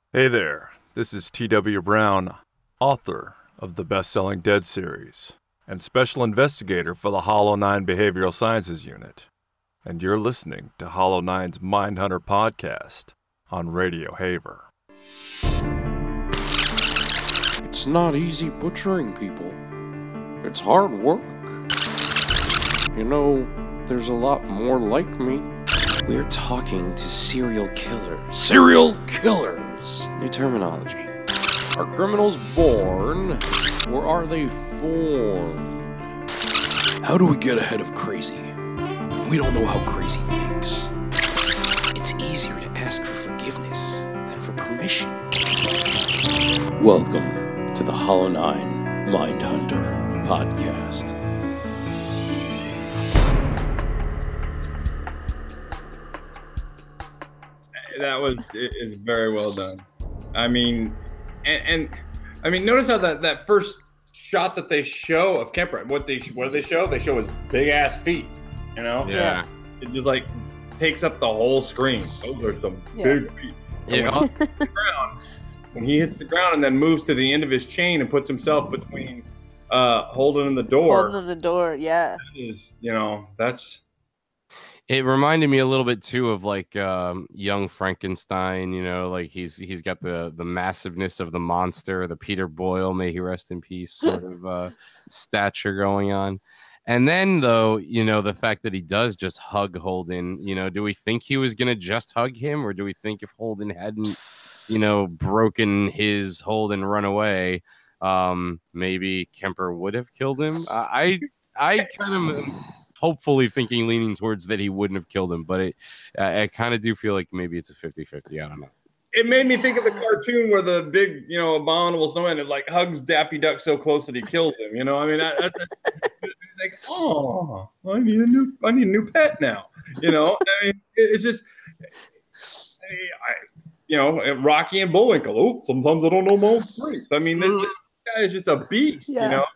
Hey there, this is T.W. Brown, author of the best-selling Dead series and special investigator for the Hollow 9 Behavioral Sciences Unit. And you're listening to Hollow 9's Mindhunter podcast on Radio Haver. It's not easy butchering people. It's hard work. You know, there's a lot more like me. We're talking to serial killers. Serial killers! New terminology. Are criminals born, or are they formed? How do we get ahead of crazy if we don't know how crazy thinks? It's easier to ask for forgiveness than for permission. Welcome to the Hollow 9 Mindhunter podcast. That is very well done. I mean, and I mean, notice how that first shot that they show of Kemper, what do they show? They show his big ass feet. You know? Yeah. It just like takes up the whole screen. Those are some big feet. Yeah. When he hits the ground and then moves to the end of his chain and puts himself between Holden and the door. Holding the door, yeah. That's. It reminded me a little bit too of like Young Frankenstein, you know, like he's got the massiveness of the monster, the Peter Boyle, may he rest in peace, sort of stature going on. And then though, you know, the fact that he does just hug Holden, you know, do we think he was gonna just hug him, or do we think if Holden hadn't, you know, broken his hold and run away, maybe Kemper would have killed him? I kind of hopefully leaning towards that he wouldn't have killed him, but I kind of do feel like maybe it's a 50-50. I don't know. It made me think of the cartoon where the big, abominable snowman it like hugs Daffy Duck so close that he kills him. You know, I mean, that's like, oh, I need a new pet now. You know, I mean, it's just, Rocky and Bullwinkle. Oh, sometimes I don't know my own strength. I mean, this guy is just a beast. Yeah. You know,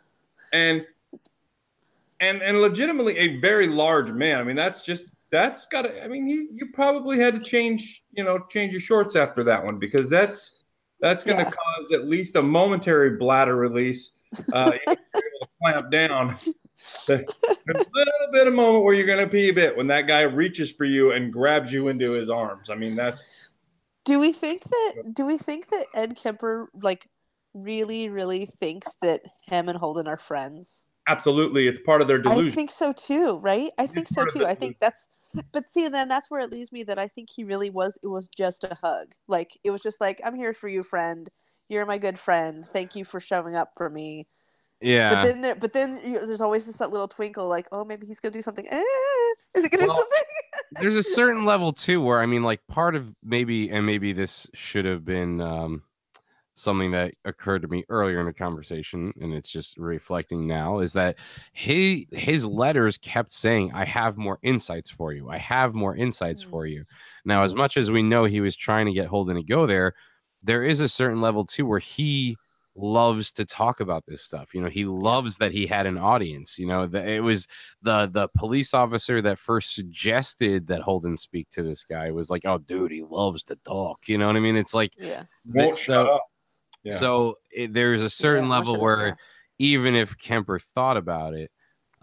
and legitimately a very large man. I mean, that's got to. I mean, you probably had to change your shorts after that one, because that's going to cause at least a momentary bladder release. You're able to clamp down. There's a little bit of moment where you're going to pee a bit when that guy reaches for you and grabs you into his arms. I mean, that's. Do we think that Ed Kemper like really, really thinks that him and Holden are friends? Absolutely, it's part of their delusion. I think so too, right? I think so too. I think that's, but see, then that's where it leads me that I think he really was. It was just a hug. Like it was just like, I'm here for you, friend. You're my good friend. Thank you for showing up for me. Yeah. But then there's always that little twinkle, like, oh, maybe he's gonna do something. Is he gonna do something? There's a certain level too where I mean, like, part of maybe this should have been something that occurred to me earlier in the conversation, and it's just reflecting now, is that his letters kept saying, I have more insights for you. I have more insights for you. Now, as much as we know he was trying to get Holden to go there is a certain level too where he loves to talk about this stuff. You know, he loves that he had an audience. You know, it was the police officer that first suggested that Holden speak to this guy was like, oh, dude, he loves to talk. You know what I mean? It's like, won't shut up. Yeah. So there's a certain level where even if Kemper thought about it,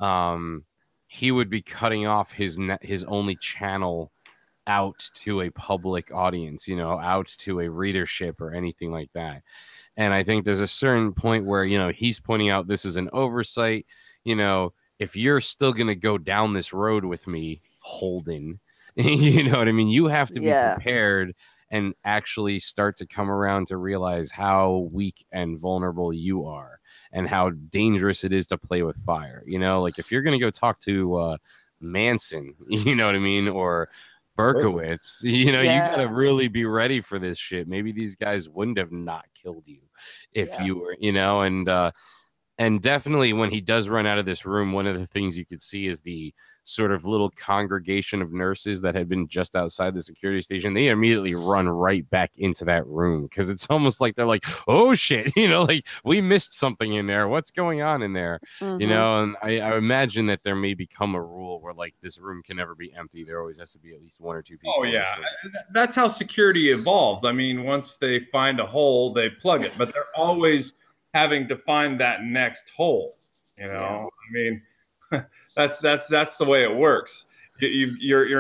he would be cutting off his only channel out to a public audience, you know, out to a readership or anything like that. And I think there's a certain point where, you know, he's pointing out this is an oversight. You know, if you're still going to go down this road with me, Holden, you know what I mean? You have to be prepared and actually start to come around to realize how weak and vulnerable you are and how dangerous it is to play with fire. You know, like if you're going to go talk to Manson, you know what I mean? Or Berkowitz, you know, you got to really be ready for this shit. Maybe these guys wouldn't have not killed you if you were, you know, and And definitely when he does run out of this room, one of the things you could see is the sort of little congregation of nurses that had been just outside the security station. They immediately run right back into that room because it's almost like they're like, oh shit, like we missed something in there. What's going on in there? And I imagine that there may become a rule where like this room can never be empty. There always has to be at least one or two people. Oh yeah, that's how security evolves. I mean, once they find a hole, they plug it, but they're always having to find that next hole. I mean, that's the way it works. You're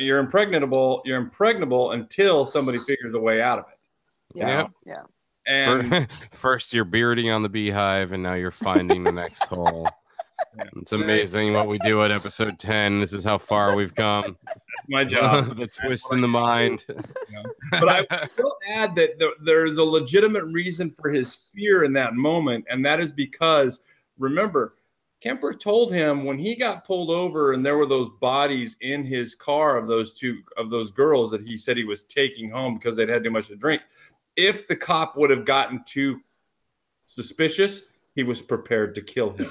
impregnable until somebody figures a way out of it. Yeah. And first you're bearding on the beehive, and now you're finding the next hole. It's amazing what we do at episode 10. This is how far we've come. That's my job. The twist in the mind. But I will add that there's a legitimate reason for his fear in that moment, and that is because, remember, Kemper told him when he got pulled over and there were those bodies in his car of those girls that he said he was taking home because they'd had too much to drink. If the cop would have gotten too suspicious, he was prepared to kill him.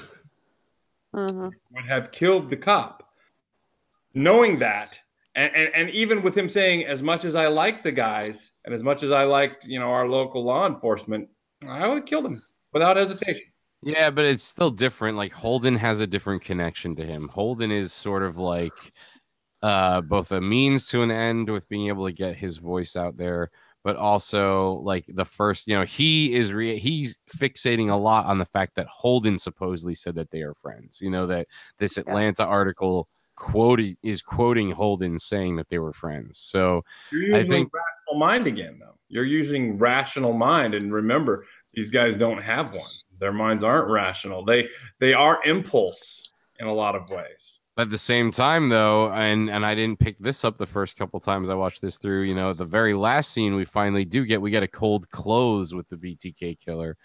Would have killed the cop. Knowing that, and even with him saying, as much as I like the guys and as much as I liked, our local law enforcement, I would have killed him without hesitation. Yeah, but it's still different. Like Holden has a different connection to him. Holden is sort of like both a means to an end with being able to get his voice out there, but also like the first, he's fixating a lot on the fact that Holden supposedly said that they are friends. That this Atlanta article is quoting Holden saying that they were friends. So you're using rational mind again, though. You're using rational mind, and remember, these guys don't have one. Their minds aren't rational. They are impulse in a lot of ways. At the same time, though, and I didn't pick this up the first couple times I watched this through, the very last scene we finally do we get a cold close with the BTK killer.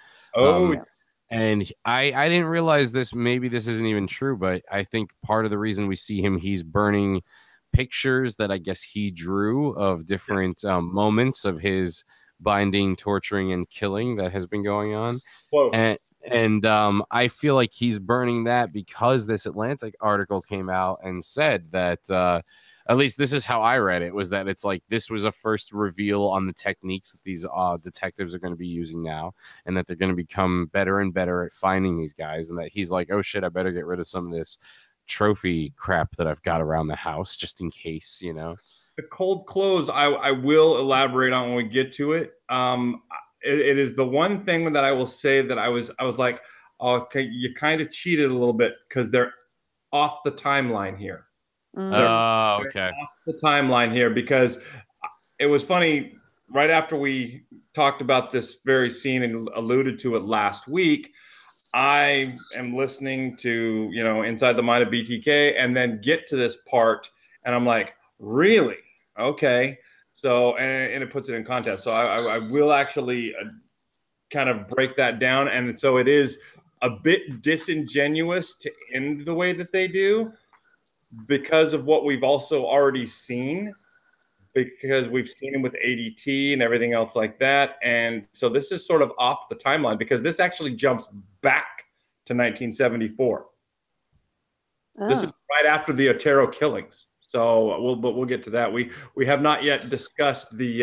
And I didn't realize this. Maybe this isn't even true, but I think part of the reason we see him, he's burning pictures that I guess he drew of different moments of his binding, torturing, and killing that has been going on. And I feel like he's burning that because this Atlantic article came out and said that, at least this is how I read it, was that it's like this was a first reveal on the techniques that these detectives are going to be using now, and that they're going to become better and better at finding these guys, and that he's like, oh shit, I better get rid of some of this trophy crap that I've got around the house just in case, The cold close, I will elaborate on when we get to it. It is the one thing that I will say that I was like, okay, you kind of cheated a little bit because they're off the timeline here. Okay. Off the timeline here, because it was funny. Right after we talked about this very scene and alluded to it last week, I am listening to, Inside the Mind of BTK, and then get to this part, and I'm like, really? Okay. So, and it puts it in context. So I will actually kind of break that down. And so it is a bit disingenuous to end the way that they do because of what we've also already seen, because we've seen him with ADT and everything else like that. And so this is sort of off the timeline because this actually jumps back to 1974. This is right after the Otero killings. So we'll get to that. We have not yet discussed the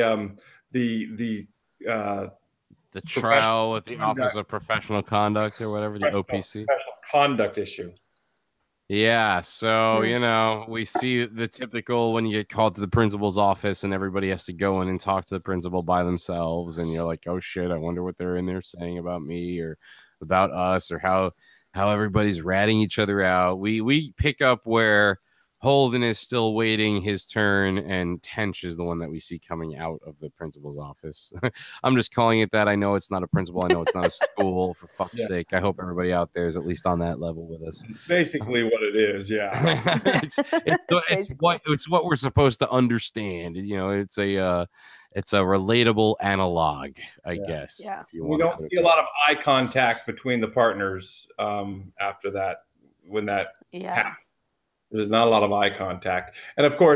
trial with the Office of Professional Conduct or whatever, the OPC. Professional conduct issue. Yeah, so we see the typical when you get called to the principal's office and everybody has to go in and talk to the principal by themselves, and you're like, oh shit, I wonder what they're in there saying about me or about us or how everybody's ratting each other out. We pick up where Holden is still waiting his turn, and Tench is the one that we see coming out of the principal's office. I'm just calling it that. I know it's not a principal. I know it's not a school, for fuck's sake. I hope everybody out there is at least on that level with us. It's basically what it is, yeah. it's what we're supposed to understand. It's a relatable analog, I guess. Yeah. We don't see a lot of eye contact between the partners after that, when that happened. There's not a lot of eye contact. And of course,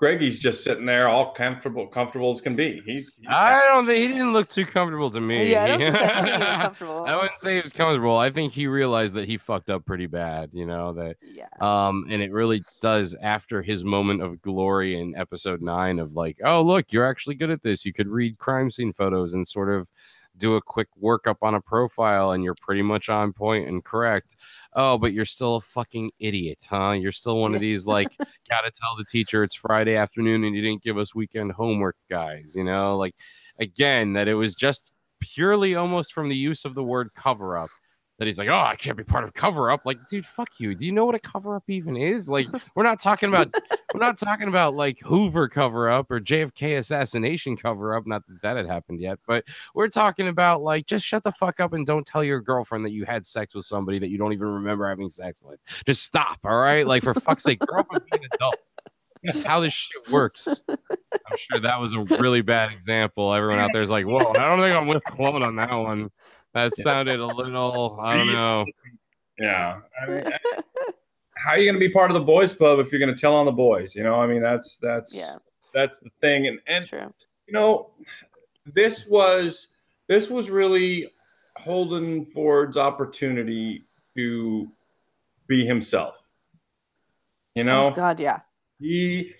Greggy's just sitting there, all comfortable as can be. I don't think he didn't look too comfortable to me. Yeah, I don't think so. I don't think he was comfortable. I wouldn't say he was comfortable. I think he realized that he fucked up pretty bad. That. Yeah. And it really does after his moment of glory in episode 9 of like, oh look, you're actually good at this. You could read crime scene photos and sort of do a quick workup on a profile, and you're pretty much on point and correct. Oh, but you're still a fucking idiot, huh? You're still one of these like, gotta tell the teacher it's Friday afternoon and you didn't give us weekend homework guys, like, again, that it was just purely almost from the use of the word cover up that he's like, oh, I can't be part of cover up. Like, dude, fuck you. Do you know what a cover up even is? Like, we're not talking about like Hoover cover up or JFK assassination cover up. Not that had happened yet, but we're talking about like, just shut the fuck up and don't tell your girlfriend that you had sex with somebody that you don't even remember having sex with. Just stop. All right. Like, for fuck's sake, grow up and be an adult. How this shit works. I'm sure that was a really bad example. Everyone out there is like, whoa, I don't think I'm with Clone on that one. That sounded a little, I don't know. Yeah. I mean, how are you going to be part of the boys club if you're going to tell on the boys? I mean, that's the thing. And true. This was really Holden Ford's opportunity to be himself. Oh God, yeah. He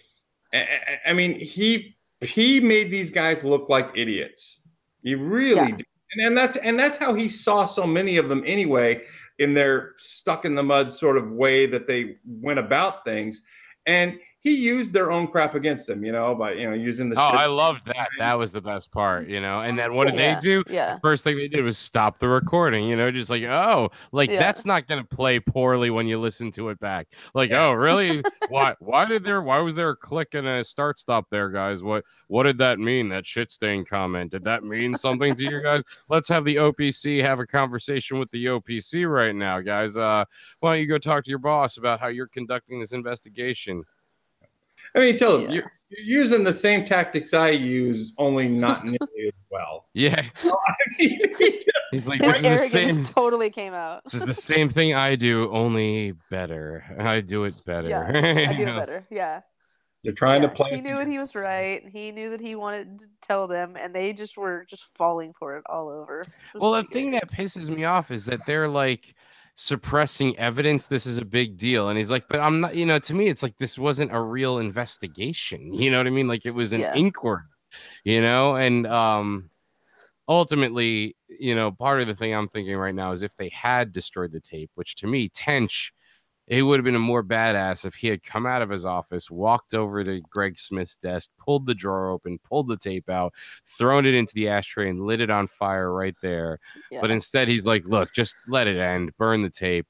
made these guys look like idiots. He really did. And that's how he saw so many of them anyway, in their stuck in the mud sort of way that they went about things. And he used their own crap against them, by using the. Oh, I loved that. That was the best part, And then what did they do? Yeah. The first thing they did was stop the recording, just like, that's not gonna play poorly when you listen to it back. Like, oh, really? Why was there a click and a start stop there, guys? What did that mean? That shit stain comment. Did that mean something to you guys? Let's have the OPC have a conversation with the OPC right now, guys. Why don't you go talk to your boss about how you're conducting this investigation? I mean, tell him you're using the same tactics I use, only not nearly as well. Yeah. He's like, his arrogance totally came out. This is the same thing I do, only better. I do it better. Yeah, I do it better. Yeah. You're trying to play. He knew what he was right. He knew that he wanted to tell them, and they just were falling for it all over. Well, the thing that pisses me off is that they're like suppressing evidence. This is a big deal. And he's like, but I'm not, to me, it's like, this wasn't a real investigation. You know what I mean? Like, it was an inquiry, and ultimately, part of the thing I'm thinking right now is if they had destroyed the tape, which to me, Tench, it would have been a more badass if he had come out of his office, walked over to Greg Smith's desk, pulled the drawer open, pulled the tape out, thrown it into the ashtray, and lit it on fire right there. Yeah. But instead, he's like, look, just let it end, burn the tape.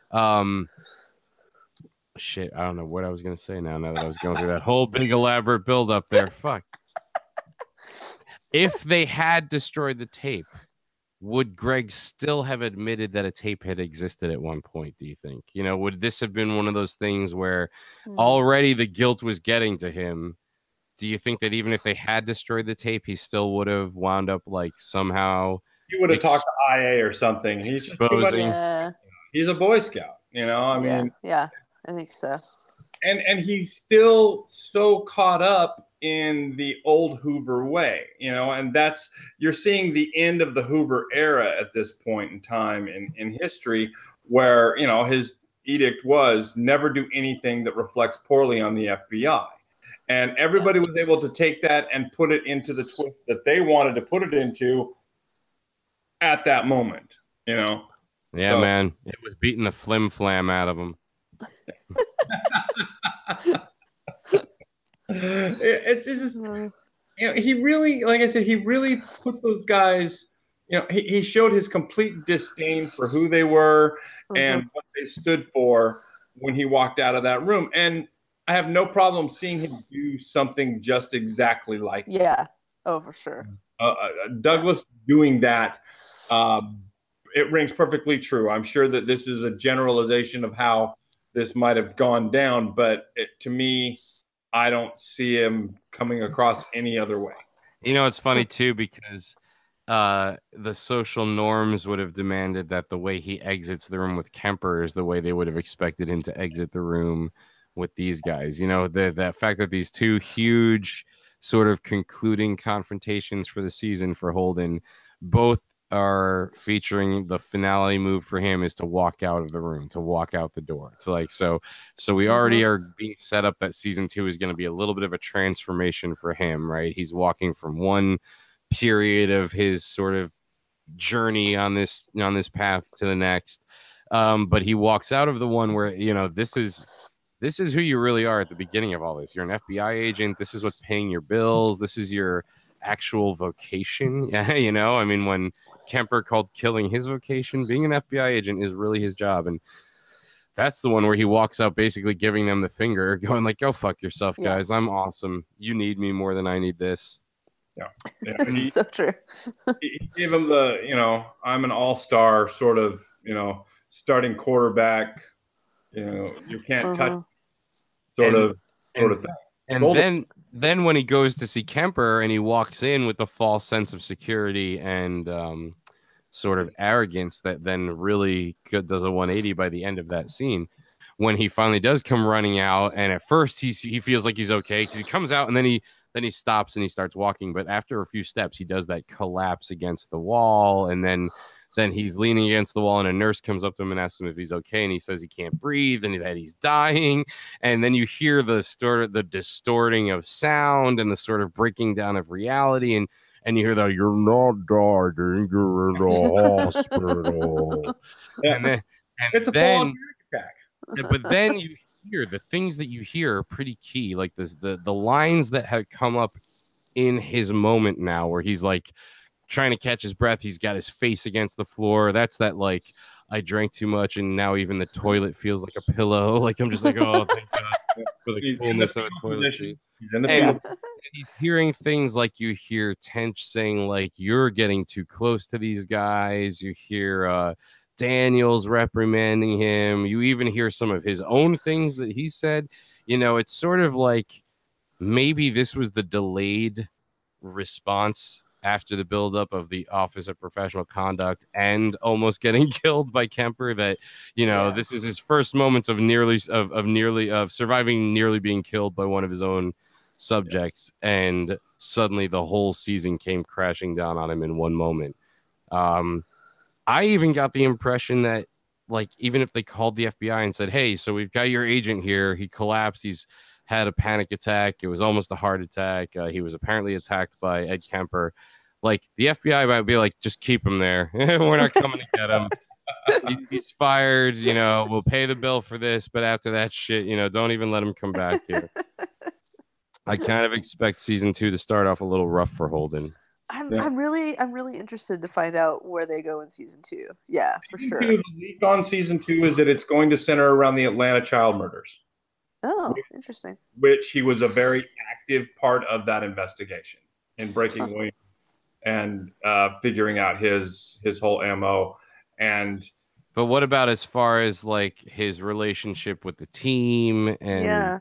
Shit, I don't know what I was going to say now that I was going through that whole big elaborate build up there. Fuck. If they had destroyed the tape, would Greg still have admitted that a tape had existed at one point, do you think? Would this have been one of those things where already the guilt was getting to him? Do you think that even if they had destroyed the tape, he still would have wound up like somehow... He would have talked to IA or something. He's exposing. He's a Boy Scout, I mean... Yeah, I think so. And he's still so caught up in the old Hoover way, and you're seeing the end of the Hoover era at this point in time in history, where, his edict was never do anything that reflects poorly on the FBI. And everybody was able to take that and put it into the twist that they wanted to put it into at that moment, Yeah, so, man, it was beating the flim flam out of them. It's just, he really, like I said, he really put those guys, he showed his complete disdain for who they were and what they stood for when he walked out of that room. And I have no problem seeing him do something just exactly like that. Yeah. Oh, for sure. Douglas doing that, it rings perfectly true. I'm sure that this is a generalization of how this might have gone down, but to me, I don't see him coming across any other way. It's funny too, because the social norms would have demanded that the way he exits the room with Kemper is the way they would have expected him to exit the room with these guys. You know, the fact that these two huge sort of concluding confrontations for the season for Holden, both are featuring the finale move for him is to walk out of the room, to walk out the door. So like so we already are being set up that season 2 is going to be a little bit of a transformation for him, right? He's walking from one period of his sort of journey on this path to the next. But he walks out of the one where, you know, this is who you really are at the beginning of all this. You're an FBI agent. This is what's paying your bills. This is your actual vocation. Yeah, you know, I mean, when Kemper called killing his vocation, being an FBI agent is really his job. And that's the one where he walks out basically giving them the finger, going like, go fuck yourself, guys. I'm awesome. You need me more than I need this. Yeah. It's so true. He gave him the, you know, I'm an all-star sort of, you know, starting quarterback, you know, you can't touch sort of thing. And then when he goes to see Kemper and he walks in with the false sense of security and sort of arrogance that then really does a 180 by the end of that scene, when he finally does come running out, and at first he feels like he's okay because he comes out and then he stops and he starts walking, but after a few steps he does that collapse against the wall, and then he's leaning against the wall and a nurse comes up to him and asks him if he's okay, and he says he can't breathe and that he's dying. And then you hear the distorting of sound and the sort of breaking down of reality, and you hear that you're not dying, you're in the hospital. Yeah. And it's a full-on attack. But then you hear the things that you hear are pretty key, like the lines that have come up in his moment now, where he's like trying to catch his breath. He's got his face against the floor. That's that like, I drank too much and now even the toilet feels like a pillow. Like I'm just like, oh, thank God for the fullness of a toilet seat. He's in the and he's hearing things like you hear Tench saying like, you're getting too close to these guys. You hear Daniels reprimanding him. You even hear some of his own things that he said. You know, it's sort of like maybe this was the delayed response after the buildup of the Office of Professional Conduct and almost getting killed by Kemper, that, you know, this is his first moments of surviving nearly being killed by one of his own subjects. And suddenly the whole season came crashing down on him in one moment. I even got the impression that, like, even if they called the FBI and said, hey, so we've got your agent here, he collapsed, he's had a panic attack, it was almost a heart attack, he was apparently attacked by Ed Kemper, like the FBI might be like, just keep him there. We're not coming to get him. He's fired, you know, we'll pay the bill for this, but after that shit, you know, don't even let him come back here. I kind of expect season 2 to start off a little rough for Holden. I'm really interested to find out where they go in season 2. Yeah, for sure. The leak on season 2 is that it's going to center around the Atlanta child murders. Oh, interesting. Which he was a very active part of that investigation in breaking Williams and figuring out his whole MO. But what about as far as like his relationship with the team and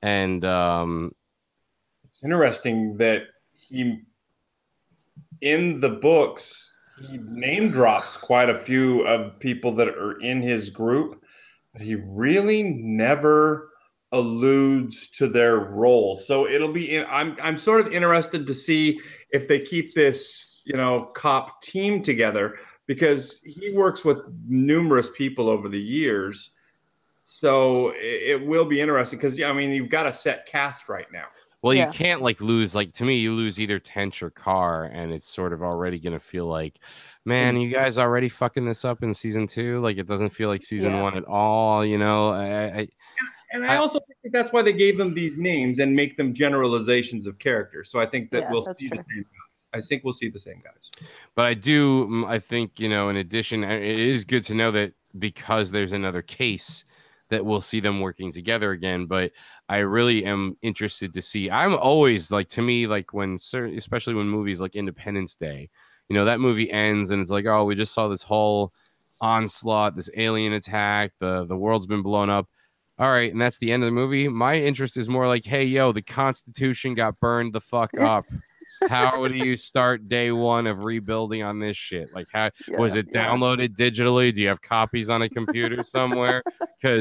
it's interesting that he, in the books, he name drops quite a few of people that are in his group, but he really never alludes to their role. So it'll be I'm sort of interested to see if they keep this, you know, cop team together, because he works with numerous people over the years. So it will be interesting because, I mean, you've got a set cast right now. Well, you can't like lose, like, to me, you lose either Tench or Carr, and it's sort of already going to feel like, man, you guys already fucking this up in season 2. Like, it doesn't feel like season 1 at all, you know? I also think that's why they gave them these names and make them generalizations of characters. So I think that we'll see the same guys. I think we'll see the same guys. But I think, you know, in addition, it is good to know that because there's another case that we'll see them working together again. But I really am interested to see. I'm always like, to me, like especially when movies like Independence Day, you know, that movie ends and it's like, oh, we just saw this whole onslaught, this alien attack, the world's been blown up. All right, and that's the end of the movie. My interest is more like, hey, yo, the Constitution got burned the fuck up. How do you start day one of rebuilding on this shit? Like, how was it downloaded digitally? Do you have copies on a computer somewhere? Because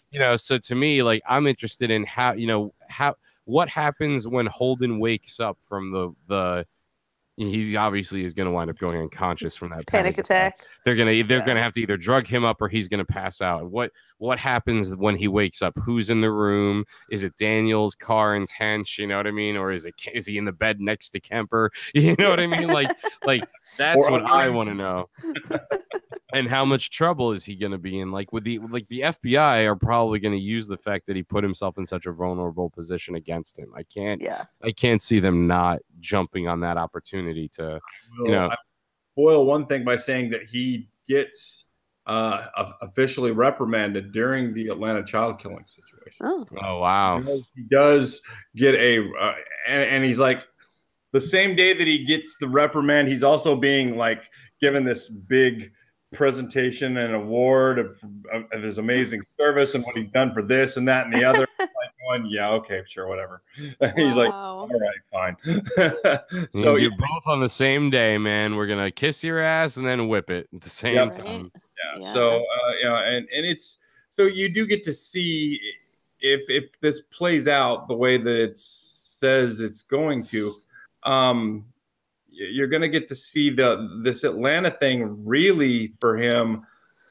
you know, so to me, like, I'm interested in how, you know, what happens when Holden wakes up from the he obviously is going to wind up going unconscious from that panic attack. They're gonna have to either drug him up or he's gonna pass out. What happens when he wakes up? Who's in the room? Is it Daniels, Carr, and Tench? You know what I mean? Or is he in the bed next to Kemper? You know what I mean? Like that's what I want to know. And how much trouble is he going to be in? Like the FBI are probably going to use the fact that he put himself in such a vulnerable position against him. I can't see them not jumping on that opportunity to, you know. I spoil one thing by saying that he gets officially reprimanded during the Atlanta child killing situation. Oh wow! He does get and he's like, the same day that he gets the reprimand, he's also being like given this big presentation and award of his amazing service and what he's done for this and that and the other. Like going, yeah, okay, sure, whatever. He's like, all right, fine. So you're both on the same day, man. We're gonna kiss your ass and then whip it at the same time. Yeah. So you know, and it's so you do get to see if this plays out the way that it says it's going to. You're going to get to see this Atlanta thing really for him.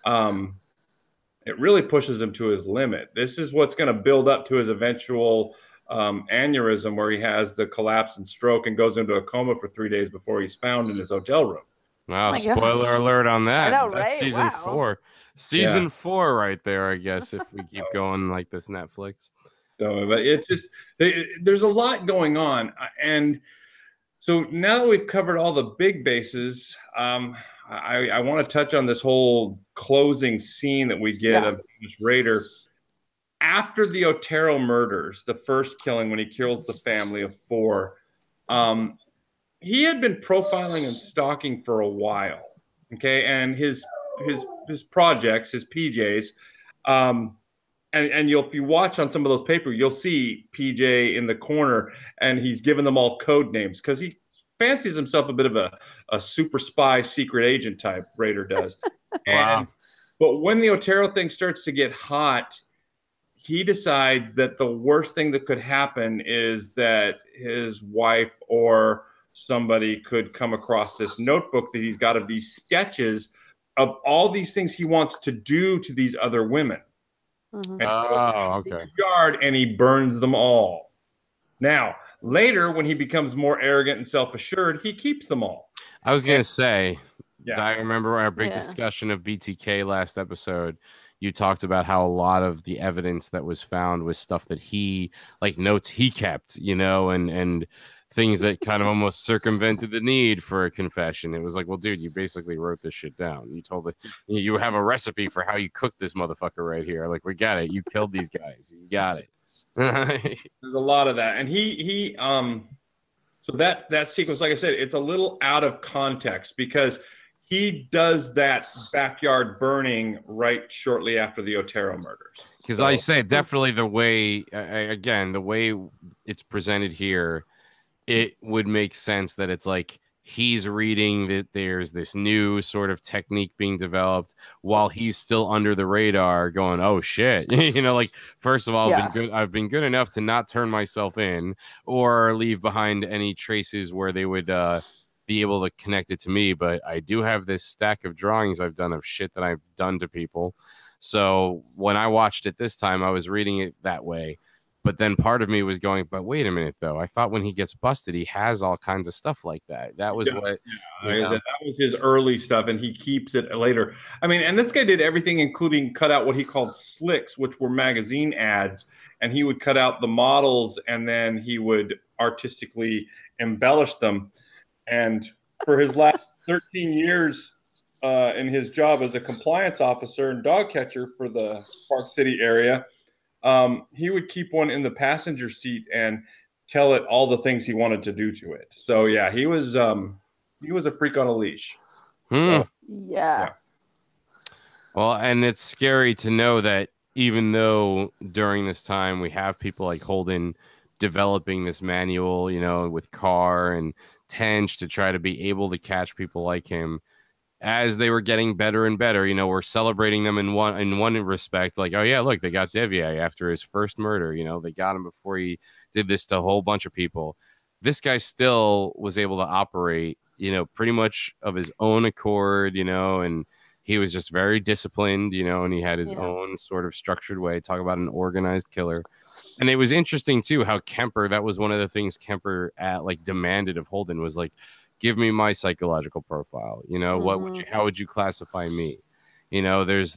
It really pushes him to his limit. This is what's going to build up to his eventual aneurysm, where he has the collapse and stroke and goes into a coma for 3 days before he's found in his hotel room. Wow! Spoiler alert on that. I know, right? That's season 4. Season 4 right there, I guess, if we keep going like this Netflix. So, but it's just there's a lot going on, and so now that we've covered all the big bases, I want to touch on this whole closing scene that we get of this Rader. After the Otero murders, the first killing when he kills the family of 4, he had been profiling and stalking for a while. Okay, and his projects, his PJs, and if you watch on some of those papers, you'll see PJ in the corner, and he's given them all code names because he fancies himself a bit of a super spy, secret agent type. Rader does. Wow. But when the Otero thing starts to get hot, he decides that the worst thing that could happen is that his wife or somebody could come across this notebook that he's got of these sketches of all these things he wants to do to these other women. Mm-hmm. Okay. Yard, and he burns them all. Now, later, when he becomes more arrogant and self-assured, he keeps them all. I was going to say, I remember our big discussion of BTK last episode. You talked about how a lot of the evidence that was found was stuff that he, like notes he kept, you know, and things that kind of almost circumvented the need for a confession. It was like, well, dude, you basically wrote this shit down. You told it, you have a recipe for how you cook this motherfucker right here. Like, we got it. You killed these guys. You got it. There's a lot of that. And he so that sequence, like I said, it's a little out of context because he does that backyard burning right shortly after the Otero murders. Because I say definitely the way, again, the way it's presented here, it would make sense that it's like he's reading that there's this new sort of technique being developed while he's still under the radar going, oh shit. You know, like, first of all, I've been good enough to not turn myself in or leave behind any traces where they would be able to connect it to me. But I do have this stack of drawings I've done of shit that I've done to people. So when I watched it this time, I was reading it that way. But then part of me was going, but wait a minute, though. I thought when he gets busted, he has all kinds of stuff like that. That was what... Yeah, that was his early stuff, and he keeps it later. I mean, and this guy did everything, including cut out what he called slicks, which were magazine ads. And he would cut out the models, and then he would artistically embellish them. And for his last 13 years in his job as a compliance officer and dog catcher for the Park City area, he would keep one in the passenger seat and tell it all the things he wanted to do to it. So yeah, he was a freak on a leash. So, yeah. Well, and it's scary to know that even though during this time we have people like Holden developing this manual, you know, with Carr and Tench to try to be able to catch people like him, as they were getting better and better, you know, we're celebrating them in one respect, like, oh yeah, look, they got Devier after his first murder, you know, they got him before he did this to a whole bunch of people. This guy still was able to operate, you know, pretty much of his own accord, you know, and he was just very disciplined, you know, and he had his own sort of structured way. Talk about an organized killer. And it was interesting too how Kemper, that was one of the things Kemper demanded of Holden, was like, give me my psychological profile. You know, how would you classify me? You know, there's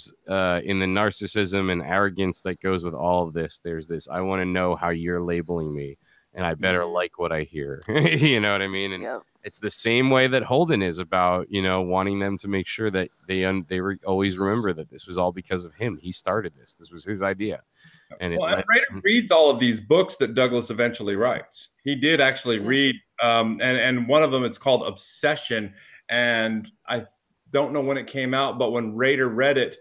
in the narcissism and arrogance that goes with all of this, there's this, I want to know how you're labeling me, and I better like what I hear. You know what I mean? And it's the same way that Holden is about, you know, wanting them to make sure that they always remember that this was all because of him. He started this. This was his idea. And Rader reads all of these books that Douglas eventually writes. He did actually read, and one of them, it's called Obsession. And I don't know when it came out, but when Rader read it,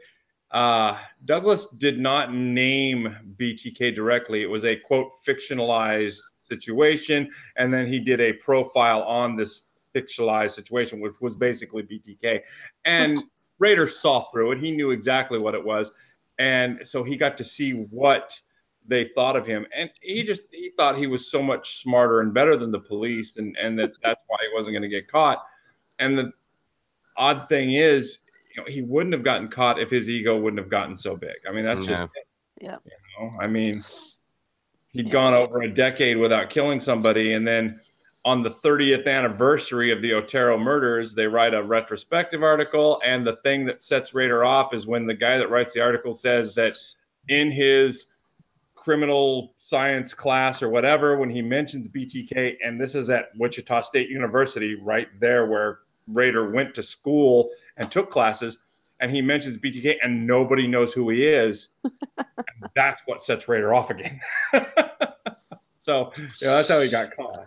Douglas did not name BTK directly. It was a, quote, fictionalized situation. And then he did a profile on this fictionalized situation, which was basically BTK. And Rader saw through it. He knew exactly what it was. And so he got to see what they thought of him. And he thought he was so much smarter and better than the police, and that's why he wasn't going to get caught. And the odd thing is, you know, he wouldn't have gotten caught if his ego wouldn't have gotten so big. I mean, that's just it. Yeah. You know, I mean, he'd gone over a decade without killing somebody, and then on the 30th anniversary of the Otero murders, they write a retrospective article. And the thing that sets Rader off is when the guy that writes the article says that in his criminal science class or whatever, when he mentions BTK, and this is at Wichita State University, right there where Rader went to school and took classes, and he mentions BTK and nobody knows who he is. And that's what sets Rader off again. So, that's how he got caught.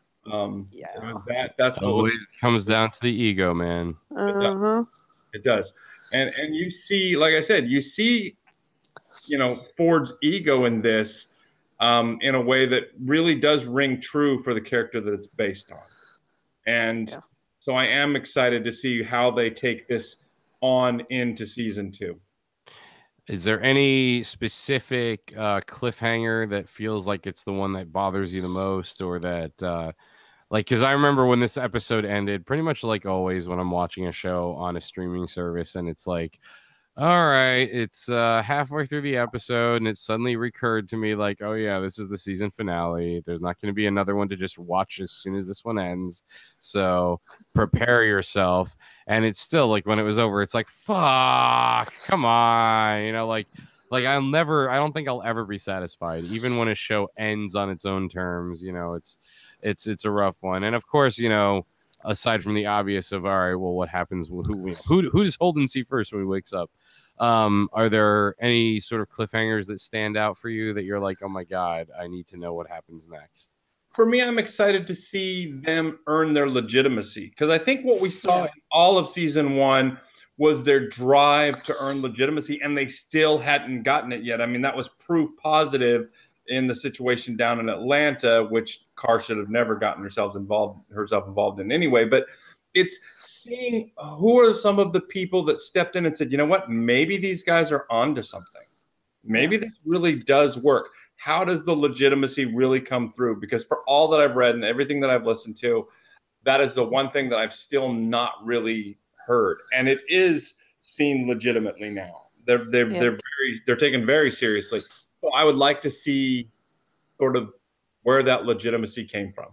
That's always comes down to the ego, man. It does. And you see, like I said, you see, you know, Ford's ego in this in a way that really does ring true for the character that it's based on. And so I am excited to see how they take this on into season 2. Is there any specific cliffhanger that feels like it's the one that bothers you the most, or that because I remember when this episode ended, pretty much like always when I'm watching a show on a streaming service, and it's like, all right, it's halfway through the episode, and it suddenly recurred to me, like, oh yeah, this is the season finale. There's not going to be another one to just watch as soon as this one ends. So prepare yourself. And it's still like, when it was over, it's like, fuck, come on, you know, like I don't think I'll ever be satisfied, even when a show ends on its own terms. You know, it's a rough one. And of course, you know, aside from the obvious of, all right, well, what happens? Who does Holden see first when he wakes up? Are there any sort of cliffhangers that stand out for you that you're like, oh my God, I need to know what happens next? For me, I'm excited to see them earn their legitimacy, because I think what we saw in all of season 1 was their drive to earn legitimacy, and they still hadn't gotten it yet. I mean, that was proof positive in the situation down in Atlanta, which Carr should have never gotten herself involved in anyway. But it's seeing who are some of the people that stepped in and said, you know what, maybe these guys are onto something. Maybe this really does work. How does the legitimacy really come through? Because for all that I've read and everything that I've listened to, that is the one thing that I've still not really heard. And it is seen legitimately now. They're taken very seriously. So I would like to see sort of where that legitimacy came from.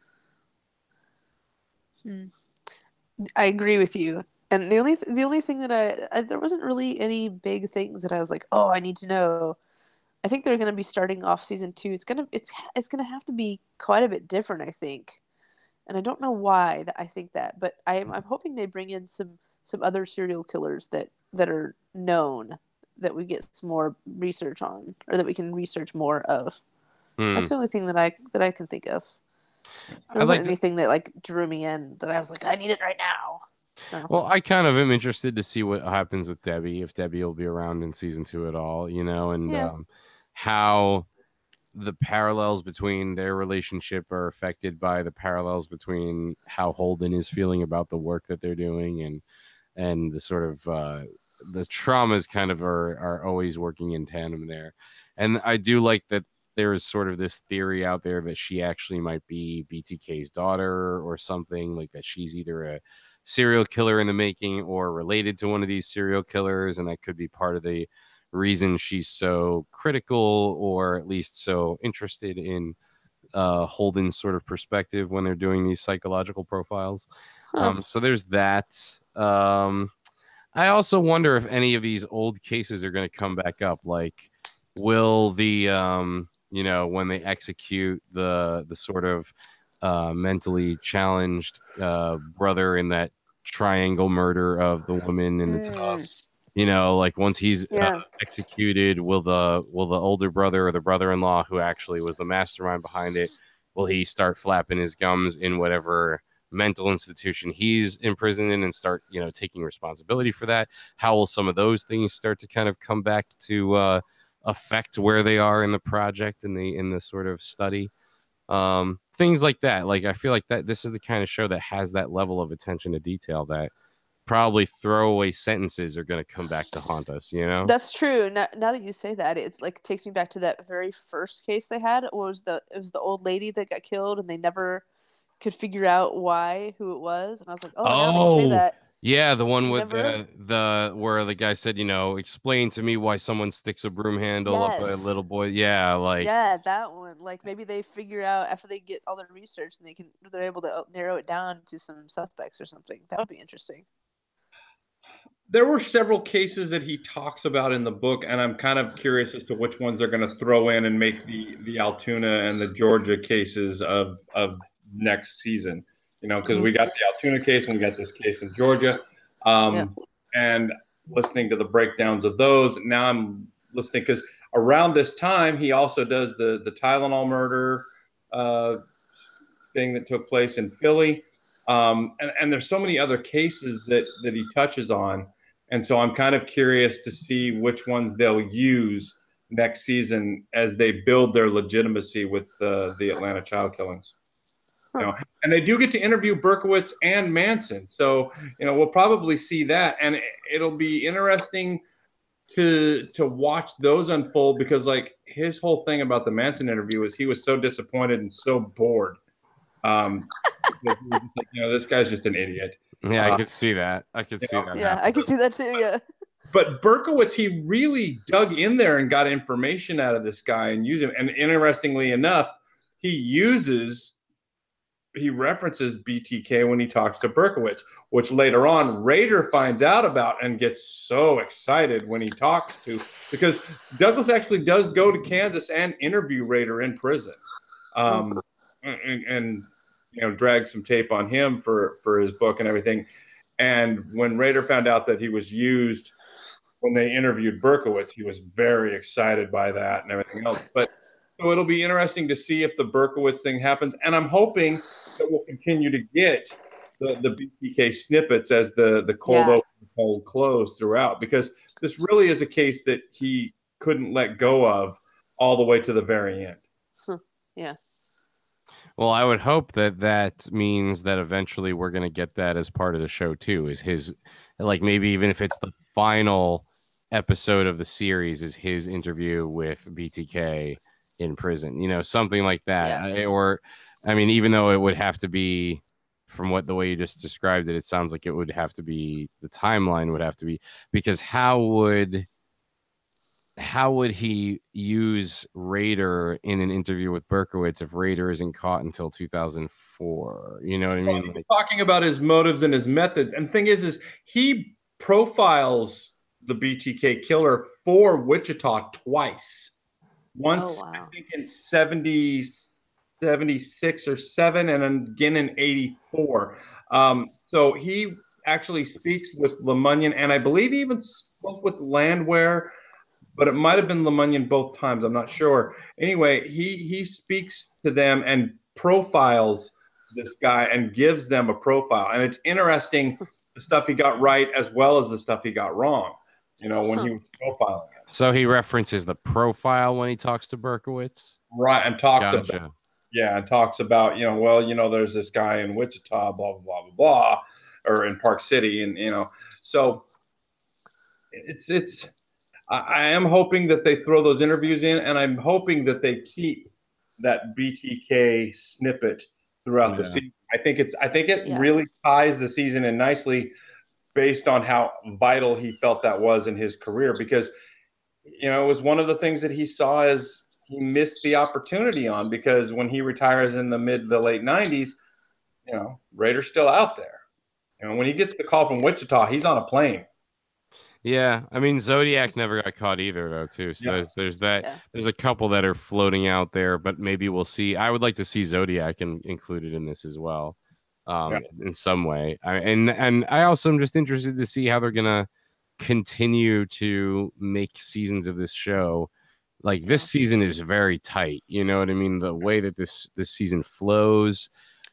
I agree with you. And the only thing that I there wasn't really any big things that I was like, oh, I need to know. I think they're going to be starting off season 2. It's gonna have to be quite a bit different, I think. And I don't know why that I think that, but I'm hoping they bring in some other serial killers that are known, that we get some more research on, or that we can research more of. That's the only thing that I can think of. There wasn't anything that like drew me in that I was like, I need it right now. So. Well, I kind of am interested to see what happens with Debbie, if Debbie will be around in season 2 at all, you know, and how the parallels between their relationship are affected by the parallels between how Holden is feeling about the work that they're doing, and the sort of the traumas kind of are always working in tandem there. And I do like that there is sort of this theory out there that she actually might be BTK's daughter or something, like that she's either a serial killer in the making or related to one of these serial killers, and that could be part of the reason she's so critical, or at least so interested in Holden's sort of perspective when they're doing these psychological profiles. So there's that. I also wonder if any of these old cases are going to come back up. Like, will the when they execute the sort of mentally challenged brother in that triangle murder of the woman in the tub, like once he's executed, will the older brother or the brother-in-law who actually was the mastermind behind it, will he start flapping his gums in whatever mental institution he's imprisoned in and start taking responsibility for that? How will some of those things start to kind of come back to affect where they are in the project, in the sort of study? Things like that. Like, I feel like that this is the kind of show that has that level of attention to detail that probably throwaway sentences are going to come back to haunt us. That's true. Now that you say that, it's like, it takes me back to that very first case they had. It was the old lady that got killed, and they never could figure out who it was. And I was like, now that you say that. Yeah, the one with the where the guy said, explain to me why someone sticks a broom handle up a little boy. Yeah, that one. Like, maybe they figure out after they get all their research, and they're able to narrow it down to some suspects or something. That would be interesting. There were several cases that he talks about in the book, and I'm kind of curious as to which ones they're going to throw in and make the Altoona and the Georgia cases of next season. Because we got the Altoona case and we got this case in Georgia. And listening to the breakdowns of those, now I'm listening because around this time, he also does the Tylenol murder thing that took place in Philly. And there's so many other cases that he touches on. And so I'm kind of curious to see which ones they'll use next season as they build their legitimacy with the Atlanta child killings. And they do get to interview Berkowitz and Manson. So, we'll probably see that. And it'll be interesting to watch those unfold, because like his whole thing about the Manson interview is he was so disappointed and so bored. This guy's just an idiot. Yeah, I could see that. I could see that. Yeah, I could see that too. Yeah. But Berkowitz, he really dug in there and got information out of this guy and used him. And interestingly enough, he references BTK when he talks to Berkowitz, which later on Rader finds out about and gets so excited when he talks to, because Douglas actually does go to Kansas and interview Rader in prison, and drag some tape on him for his book and everything. And when Rader found out that he was used when they interviewed Berkowitz, he was very excited by that and everything else. But so it'll be interesting to see if the Berkowitz thing happens. And I'm hoping that we'll continue to get the BTK snippets as the cold open, cold close throughout, because this really is a case that he couldn't let go of all the way to the very end. Yeah. Well, I would hope that means that eventually we're going to get that as part of the show too, is his, like, maybe even if it's the final episode of the series is his interview with BTK in prison, something like that. Yeah. Even though it would have to be, from the way you just described it sounds like it would have to be, the timeline would have to be, because how would he use Rader in an interview with Berkowitz if Rader isn't caught until 2004? You know what I mean? He's talking about his motives and his methods. And the thing is he profiles the BTK killer for Wichita twice. Once, I think in 76 or 7, and then again in 84. So he actually speaks with LeMunyon, and I believe he even spoke with Landwehr, but it might have been LeMunyon both times. I'm not sure. Anyway, he speaks to them and profiles this guy and gives them a profile. And it's interesting, the stuff he got right as well as the stuff he got wrong, when he was profiling him. So he references the profile when he talks to Berkowitz. Right, and talks Gotcha. about and talks about, there's this guy in Wichita, blah blah blah blah blah, or in Park City, and so it's I am hoping that they throw those interviews in, and I'm hoping that they keep that BTK snippet throughout the season. I think it really ties the season in nicely based on how vital he felt that was in his career, because it was one of the things that he saw as he missed the opportunity on, because when he retires in the mid to late 90s, Rader's still out there. When he gets the call from Wichita, he's on a plane. Yeah, I mean, Zodiac never got caught either, though, too. So there's that. Yeah. There's a couple that are floating out there, but maybe we'll see. I would like to see Zodiac included in this as well, in some way. And I also am just interested to see how they're gonna continue to make seasons of this show. Like, this season is very tight. You know what I mean? The way that this season flows,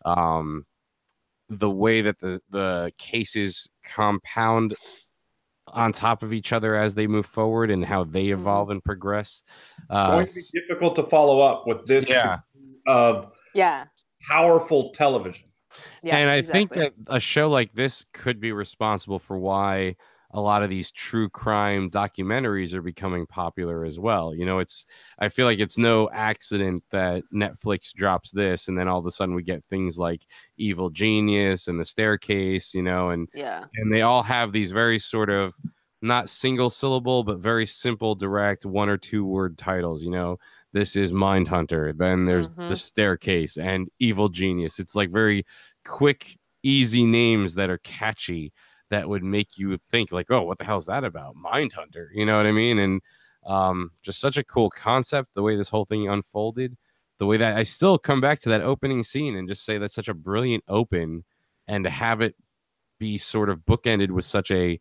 the way that the cases compound on top of each other as they move forward, and how they evolve and progress. Going to be difficult to follow up with this of powerful television. Yeah, and I think that a show like this could be responsible for why a lot of these true crime documentaries are becoming popular as well. I feel like it's no accident that Netflix drops this, and then all of a sudden we get things like Evil Genius and The Staircase, and they all have these very sort of not single syllable, but very simple, direct 1 or 2 word titles. This is Mindhunter, then there's The Staircase and Evil Genius. It's like very quick, easy names that are catchy, that would make you think like, oh, what the hell is that about? Mindhunter, you know what I mean? And just such a cool concept, the way this whole thing unfolded, the way that I still come back to that opening scene and just say that's such a brilliant open, and to have it be sort of bookended with such a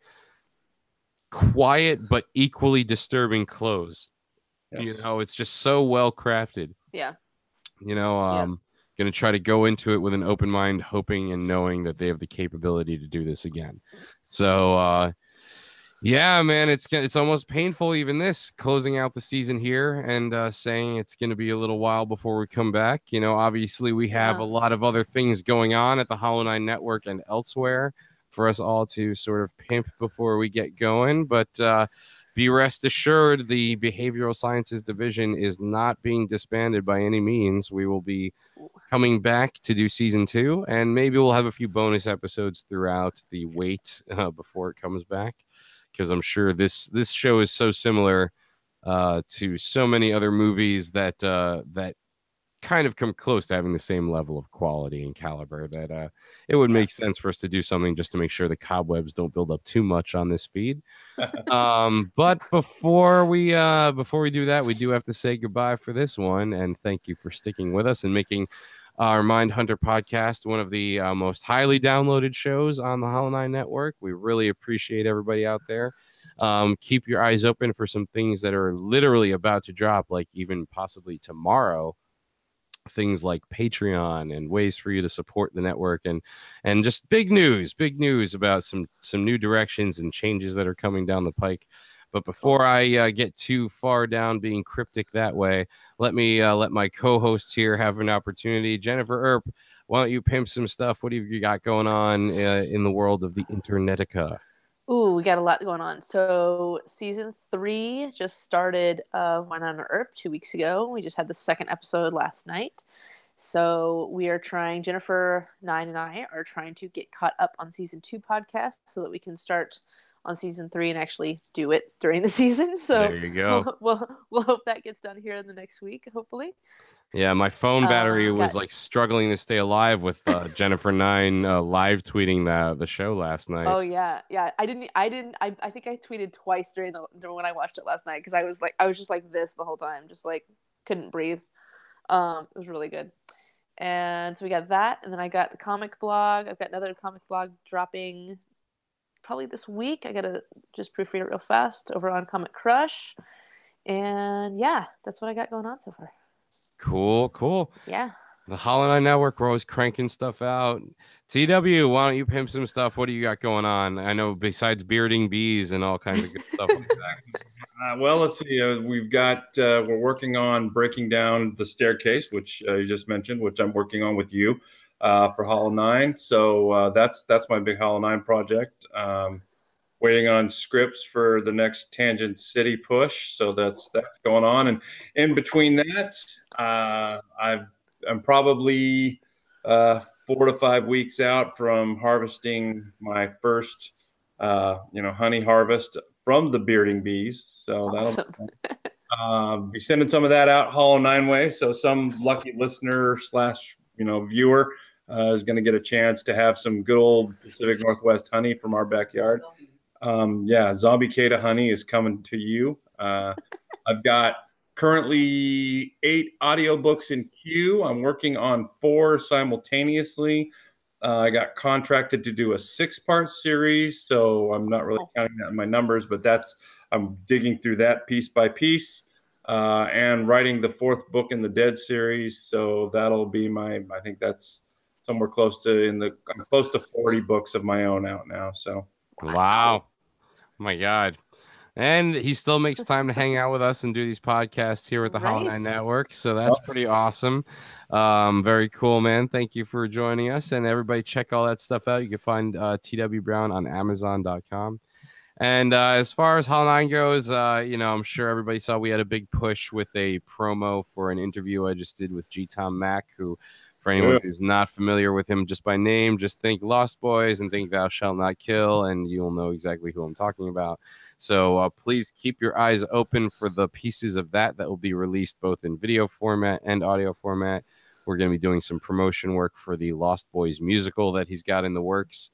quiet but equally disturbing close. Yes. It's just so well crafted. Yeah. Going to try to go into it with an open mind, hoping and knowing that they have the capability to do this again. So, man, it's almost painful, even this closing out the season here, and saying it's going to be a little while before we come back. Obviously we have a lot of other things going on at the Hollow 9 Network and elsewhere for us all to sort of pimp before we get going. But be rest assured, the Behavioral Sciences Division is not being disbanded by any means. We will be coming back to do season 2, and maybe we'll have a few bonus episodes throughout the wait before it comes back, because I'm sure this show is so similar to so many other movies that kind of come close to having the same level of quality and caliber, that it would make sense for us to do something just to make sure the cobwebs don't build up too much on this feed. But before we do that, we do have to say goodbye for this one, and thank you for sticking with us and making our Mindhunter podcast one of the most highly downloaded shows on the Hollow 9 Network. We really appreciate everybody out there. Keep your eyes open for some things that are literally about to drop, like even possibly tomorrow. Things like Patreon and ways for you to support the network, and just big news about some new directions and changes that are coming down the pike. But before I get too far down being cryptic that way, let me let my co-host here have an opportunity. Jennifer Earp, why don't you pimp some stuff? What have you got going on in the world of the Internetica? Ooh, we got a lot going on. So season 3 just started Wine on Earp 2 weeks ago. We just had the 2nd episode last night. So we are trying, Jennifer 9 and I are trying to get caught up on season 2 podcast so that we can start on season 3 and actually do it during the season. So there you go. We'll hope that gets done here in the next week, hopefully. Yeah, my phone battery was like struggling to stay alive with Jennifer 9 live tweeting the show last night. Oh yeah. I think I tweeted twice during when I watched it last night, because I was just like this the whole time, just like couldn't breathe. It was really good. And so we got that, and then I got the comic blog. I've got another comic blog dropping probably this week. I gotta just proofread it real fast over on Comic Crush. And yeah, that's what I got going on so far. Cool. Yeah. The Hollow 9 Network, we're always cranking stuff out. TW, why don't you pimp some stuff? What do you got going on? I know besides bearding bees and all kinds of good stuff like that. Well, let's see. We've got we're working on breaking down the staircase, which you just mentioned, which I'm working on with you for Hollow 9. So that's my big Hollow 9 project. Waiting on scripts for the next Tangent City push, so that's going on. And in between that, I'm probably 4 to 5 weeks out from harvesting my first honey harvest from the bearding bees. So Awesome. that'll be sending some of that out Hollow 9 way. So some lucky listener / viewer is going to get a chance to have some good old Pacific Northwest honey from our backyard. Zombie Cicada honey is coming to you. I've got currently 8 audiobooks in queue. I'm working on 4 simultaneously. I got contracted to do a 6-part series, so I'm not really counting that in my numbers, but I'm digging through that piece by piece and writing the 4th book in the Dead series. So that'll be I think that's somewhere close to I'm close to 40 books of my own out now. So wow. Oh my God. And he still makes time to hang out with us and do these podcasts here with the Hollow 9 Network. So that's pretty awesome. Very cool, man. Thank you for joining us. And everybody check all that stuff out. You can find TW Brown on Amazon.com. And as far as Hollow 9 goes, I'm sure everybody saw we had a big push with a promo for an interview I just did with G. Tom Mack, who, for anyone who's not familiar with him just by name, just think Lost Boys and think Thou Shalt Not Kill, and you'll know exactly who I'm talking about. So please keep your eyes open for the pieces of that will be released both in video format and audio format. We're going to be doing some promotion work for the Lost Boys musical that he's got in the works.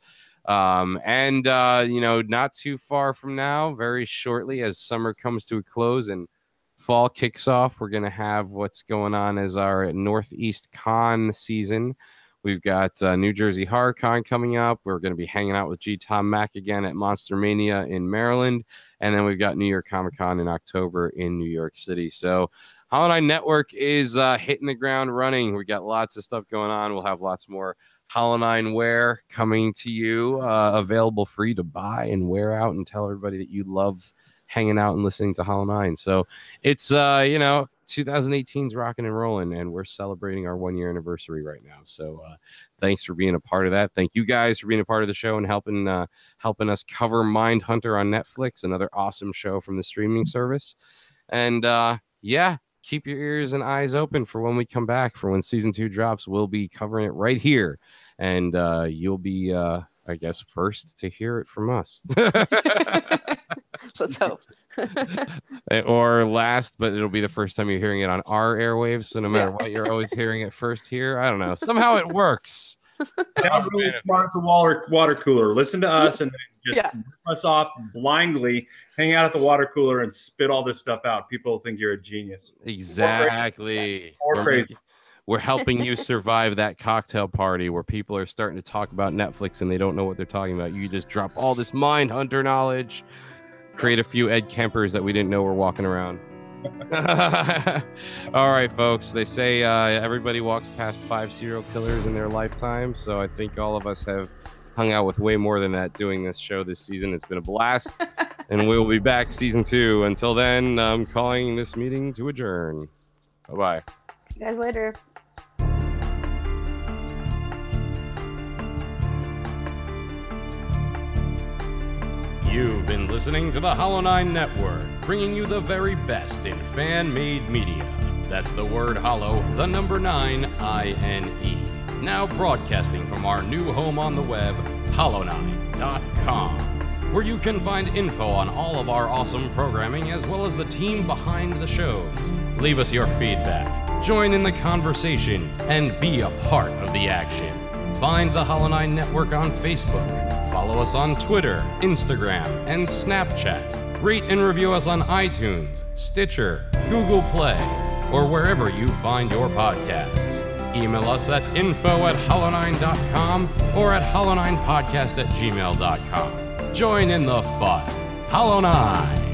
Not too far from now, very shortly, as summer comes to a close and fall kicks off, we're going to have what's going on as our Northeast Con season. We've got New Jersey Horror Con coming up. We're going to be hanging out with G. Tom Mack again at Monster Mania in Maryland. And then we've got New York Comic Con in October in New York City. So Hollow 9 Network is hitting the ground running. We got lots of stuff going on. We'll have lots more Hollow 9 wear coming to you, available for you to buy and wear out and tell everybody that you love hanging out and listening to Hollow 9. So it's 2018's rocking and rolling, and we're celebrating our 1-year anniversary right now. So thanks for being a part of that. Thank you guys for being a part of the show and helping us cover Mindhunter on Netflix, another awesome show from the streaming service. And keep your ears and eyes open for when we come back, for when season 2 drops. We'll be covering it right here, and you'll be first to hear it from us. Let's hope. Or last, but it'll be the first time you're hearing it on our airwaves. So no matter what, you're always hearing it first here. I don't know. Somehow it works. Sound really smart at the water cooler. Listen to us and then just rip us off blindly. Hang out at the water cooler and spit all this stuff out. People think you're a genius. Exactly. Or crazy. We're helping you survive that cocktail party where people are starting to talk about Netflix and they don't know what they're talking about. You just drop all this Mindhunter knowledge, create a few Ed Kempers that we didn't know were walking around. All right, folks. They say everybody walks past 5 serial killers in their lifetime. So I think all of us have hung out with way more than that doing this show this season. It's been a blast. And we'll be back season 2. Until then, I'm calling this meeting to adjourn. Bye-bye. See you guys later. You've been listening to the Hollow 9 Network, bringing you the very best in fan-made media. That's the word hollow, the number 9, I-N-E. Now broadcasting from our new home on the web, hollow9.com, where you can find info on all of our awesome programming as well as the team behind the shows. Leave us your feedback, join in the conversation, and be a part of the action. Find the Hollow 9 Network on Facebook. Follow us on Twitter, Instagram, and Snapchat. Rate and review us on iTunes, Stitcher, Google Play, or wherever you find your podcasts. Email us at info@hollow9.com or at hollow9podcast@gmail.com. Join in the fun. Hollow 9.